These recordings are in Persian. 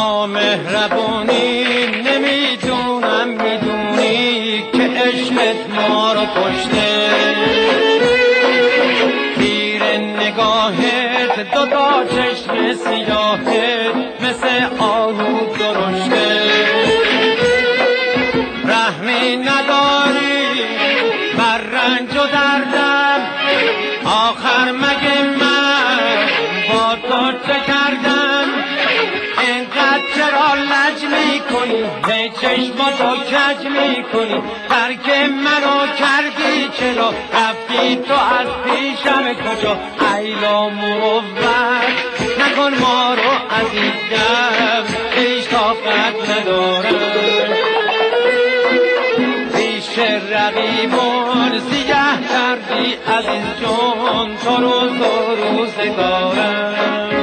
نامهربونی نمیدونم میدونی که عشقت ما رو کشته تیر نگاهت دوتا چشم سیاهت مثل آهو درشته رحمی نداری بر رنج و دردم آخر مگه من با تو چه کردم اینقدر چرا لج میکنی هی چشماتو کج میکنی ترک منو کردی چرا رفتی تو از پیشم کجا ایلا مروت نکن ما رو عزیزم هیچ طاقت ندارم پیش رقیبان سیه کردی عزیز جان تو روز و روزگارم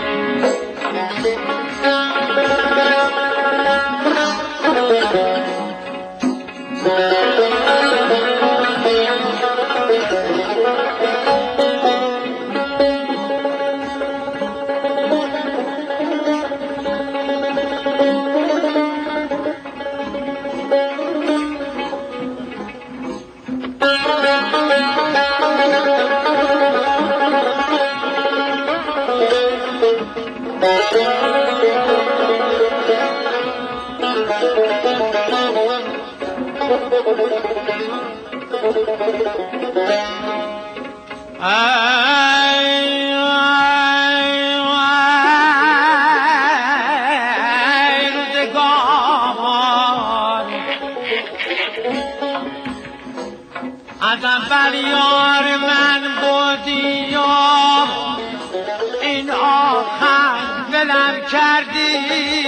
از اول یار من بودی یا این آخر ولم کردی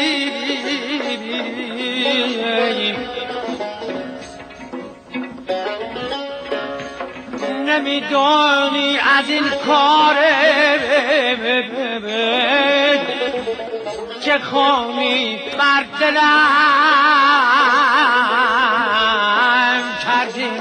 نمیدونی از این کار چه خونی بر دلم کردی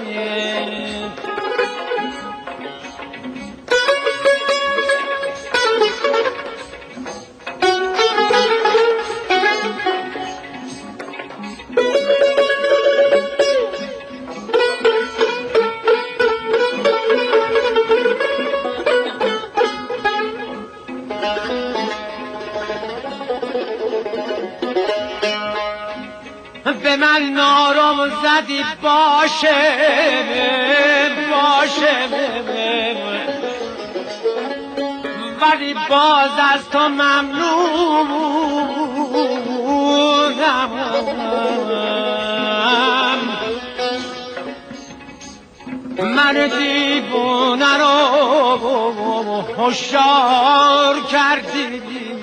به من نارم زدی باشه ولی باز از تو ممنونم من دیوونه رو هوشیار کردی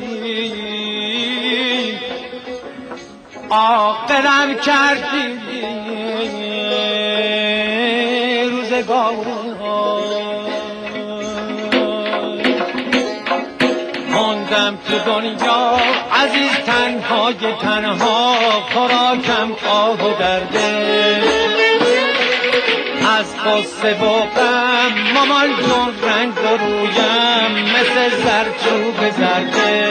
عاقلم کردی روزگار ماندم تو دنیا عزیز تنها خوراکم آه و درده از قصه و غم مامان جون رنگ رویم مثل زرچوب زرده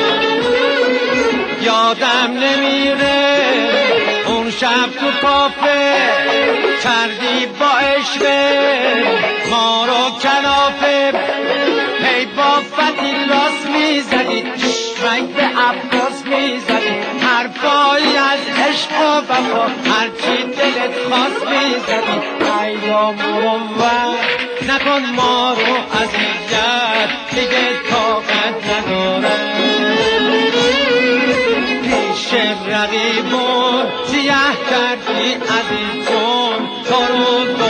یادم نمیره اون شب تو کافه کردی با عشقه ما رو کلافه هی با فتیلاس میزدی چشمک به عباس میزدی حرفایی از عشق و وفا هرچی دلت خواست میزدی ایام مروت نکن ما رو اذیت دیگه طاقت ندارم پیش رقیبون سیه کردی عزیز جون تو رو